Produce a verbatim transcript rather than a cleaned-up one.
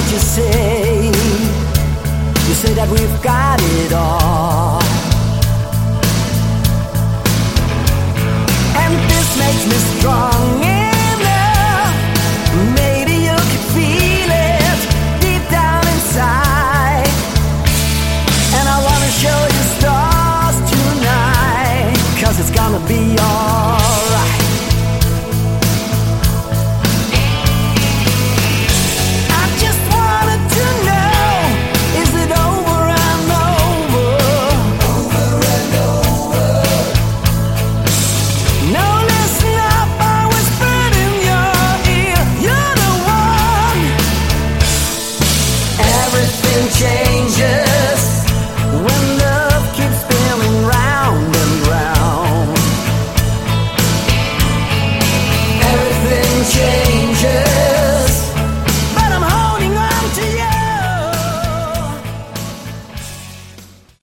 what you say. You say that we've got it all, and this makes me strong.